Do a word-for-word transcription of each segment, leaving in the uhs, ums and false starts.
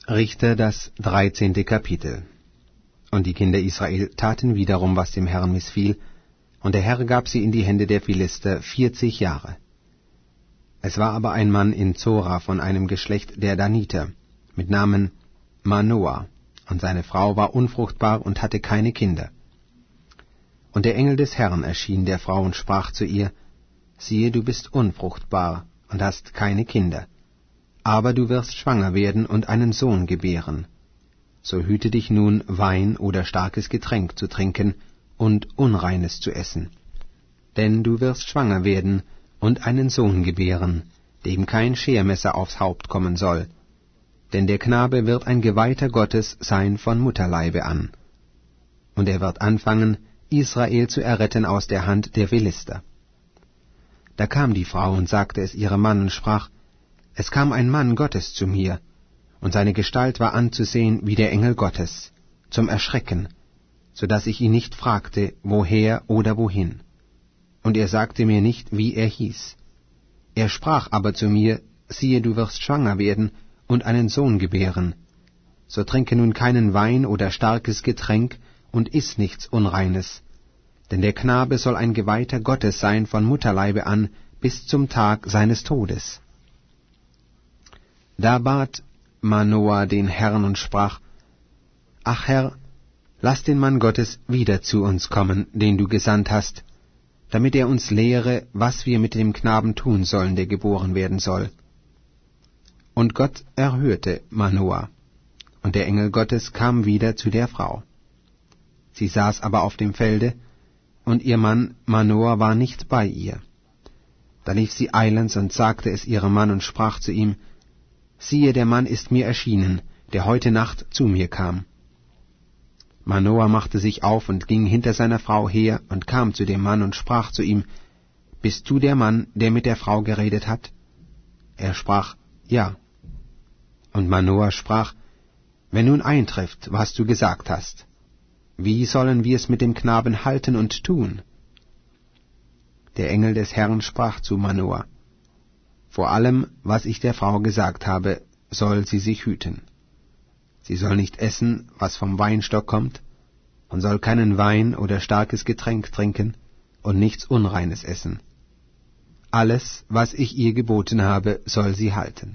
Richter, das dreizehnte Kapitel. Und die Kinder Israel taten wiederum, was dem Herrn missfiel, und der Herr gab sie in die Hände der Philister vierzig Jahre. Es war aber ein Mann in Zora von einem Geschlecht der Daniter, mit Namen Manoah, und seine Frau war unfruchtbar und hatte keine Kinder. Und der Engel des Herrn erschien der Frau und sprach zu ihr, siehe, du bist unfruchtbar und hast keine Kinder, aber du wirst schwanger werden und einen Sohn gebären. So hüte dich nun, Wein oder starkes Getränk zu trinken und Unreines zu essen. Denn du wirst schwanger werden und einen Sohn gebären, dem kein Schermesser aufs Haupt kommen soll. Denn der Knabe wird ein Geweihter Gottes sein von Mutterleibe an. Und er wird anfangen, Israel zu erretten aus der Hand der Philister. Da kam die Frau und sagte es ihrem Mann und sprach, es kam ein Mann Gottes zu mir, und seine Gestalt war anzusehen wie der Engel Gottes, zum Erschrecken, so dass ich ihn nicht fragte, woher oder wohin. Und er sagte mir nicht, wie er hieß. Er sprach aber zu mir, siehe, du wirst schwanger werden und einen Sohn gebären. So trinke nun keinen Wein oder starkes Getränk und iss nichts Unreines, denn der Knabe soll ein Geweihter Gottes sein von Mutterleibe an bis zum Tag seines Todes. Da bat Manoah den Herrn und sprach, ach Herr, lass den Mann Gottes wieder zu uns kommen, den du gesandt hast, damit er uns lehre, was wir mit dem Knaben tun sollen, der geboren werden soll. Und Gott erhörte Manoah, und der Engel Gottes kam wieder zu der Frau. Sie saß aber auf dem Felde, und ihr Mann Manoah war nicht bei ihr. Da lief sie eilends und sagte es ihrem Mann und sprach zu ihm, siehe, der Mann ist mir erschienen, der heute Nacht zu mir kam. Manoah machte sich auf und ging hinter seiner Frau her und kam zu dem Mann und sprach zu ihm, bist du der Mann, der mit der Frau geredet hat? Er sprach, ja. Und Manoah sprach, wenn nun eintrifft, was du gesagt hast, wie sollen wir es mit dem Knaben halten und tun? Der Engel des Herrn sprach zu Manoah, vor allem, was ich der Frau gesagt habe, soll sie sich hüten. Sie soll nicht essen, was vom Weinstock kommt, und soll keinen Wein oder starkes Getränk trinken und nichts Unreines essen. Alles, was ich ihr geboten habe, soll sie halten.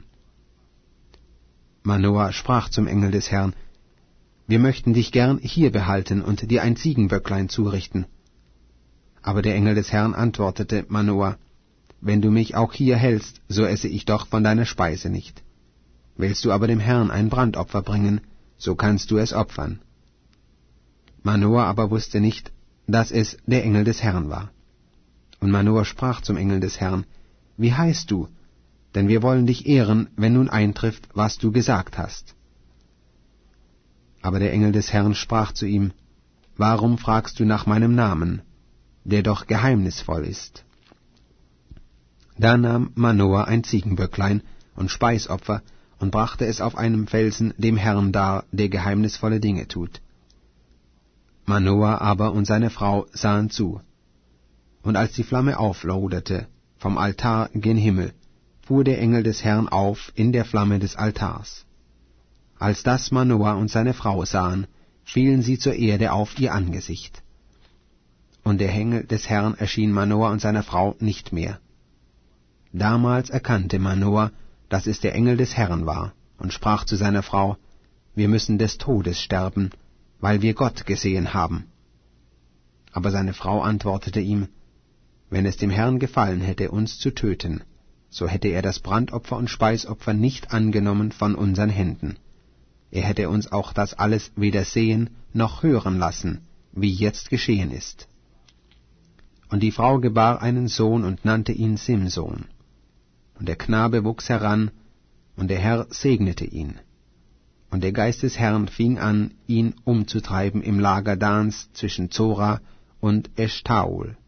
Manoah sprach zum Engel des Herrn, wir möchten dich gern hier behalten und dir ein Ziegenböcklein zurichten. Aber der Engel des Herrn antwortete Manoah, wenn du mich auch hier hältst, so esse ich doch von deiner Speise nicht. Willst du aber dem Herrn ein Brandopfer bringen, so kannst du es opfern. Manoah aber wusste nicht, dass es der Engel des Herrn war. Und Manoah sprach zum Engel des Herrn, wie heißt du? Denn wir wollen dich ehren, wenn nun eintrifft, was du gesagt hast. Aber der Engel des Herrn sprach zu ihm, warum fragst du nach meinem Namen, der doch geheimnisvoll ist? Da nahm Manoah ein Ziegenböcklein und Speisopfer und brachte es auf einem Felsen dem Herrn dar, der geheimnisvolle Dinge tut. Manoah aber und seine Frau sahen zu. Und als die Flamme aufloderte vom Altar gen Himmel, fuhr der Engel des Herrn auf in der Flamme des Altars. Als das Manoah und seine Frau sahen, fielen sie zur Erde auf ihr Angesicht. Und der Engel des Herrn erschien Manoah und seiner Frau nicht mehr. Damals erkannte Manoah, dass es der Engel des Herrn war, und sprach zu seiner Frau, wir müssen des Todes sterben, weil wir Gott gesehen haben. Aber seine Frau antwortete ihm, wenn es dem Herrn gefallen hätte, uns zu töten, so hätte er das Brandopfer und Speisopfer nicht angenommen von unseren Händen. Er hätte uns auch das alles weder sehen noch hören lassen, wie jetzt geschehen ist. Und die Frau gebar einen Sohn und nannte ihn Simson. Und der Knabe wuchs heran, und der Herr segnete ihn. Und der Geist des Herrn fing an, ihn umzutreiben im Lager Dans zwischen Zora und Eschtaol.